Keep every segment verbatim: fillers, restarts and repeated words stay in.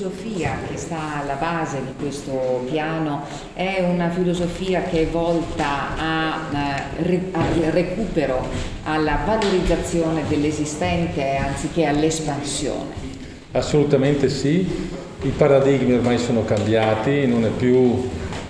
filosofia che sta alla base di questo piano è una filosofia che è volta a, eh, al recupero, alla valorizzazione dell'esistente anziché all'espansione? Assolutamente sì, i paradigmi ormai sono cambiati, non è più,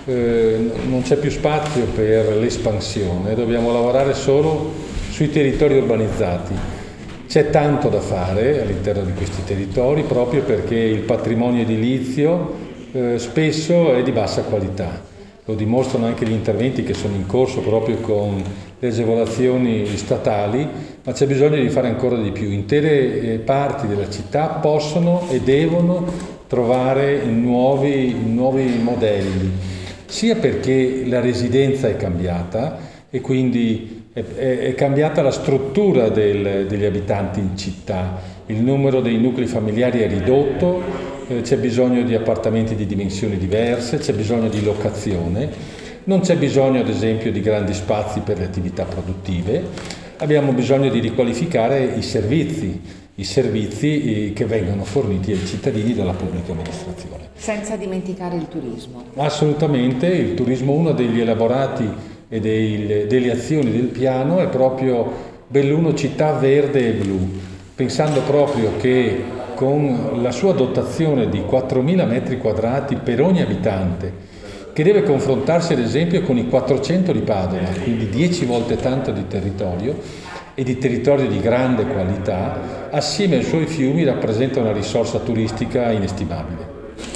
eh, non c'è più spazio per l'espansione, dobbiamo lavorare solo sui territori urbanizzati. C'è tanto da fare all'interno di questi territori proprio perché il patrimonio edilizio eh, spesso è di bassa qualità. Lo dimostrano anche gli interventi che sono in corso proprio con le agevolazioni statali, ma c'è bisogno di fare ancora di più. Intere eh, parti della città possono e devono trovare nuovi, nuovi modelli, sia perché la residenza è cambiata e quindi È, è cambiata la struttura del, degli abitanti in città, il numero dei nuclei familiari è ridotto, eh, c'è bisogno di appartamenti di dimensioni diverse, c'è bisogno di locazione, non c'è bisogno ad esempio di grandi spazi per le attività produttive, abbiamo bisogno di riqualificare i servizi, i servizi che vengono forniti ai cittadini dalla pubblica amministrazione. Senza dimenticare il turismo. Assolutamente, il turismo, uno degli elaborati e dei, delle azioni del piano è proprio Belluno città verde e blu, pensando proprio che con la sua dotazione di quattromila metri quadrati per ogni abitante, che deve confrontarsi ad esempio con i quattrocento di Padova, quindi dieci volte tanto di territorio e di territorio di grande qualità, assieme ai suoi fiumi rappresenta una risorsa turistica inestimabile.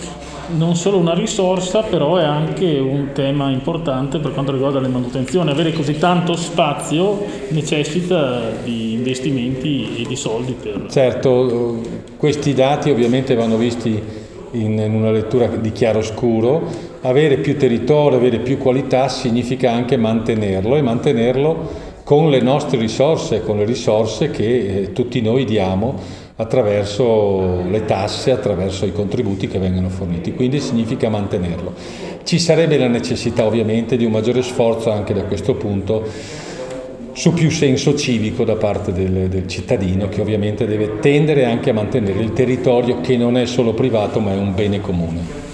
Non solo una risorsa, però è anche un tema importante per quanto riguarda le manutenzioni. Avere così tanto spazio necessita di investimenti e di soldi per... Certo, questi dati ovviamente vanno visti in, in una lettura di chiaroscuro. Avere più territorio, avere più qualità significa anche mantenerlo e mantenerlo con le nostre risorse, con le risorse che eh, tutti noi diamo attraverso le tasse, attraverso i contributi che vengono forniti, quindi significa mantenerlo. Ci sarebbe la necessità ovviamente di un maggiore sforzo anche da questo punto su più senso civico da parte del, del cittadino, che ovviamente deve tendere anche a mantenere il territorio che non è solo privato ma è un bene comune.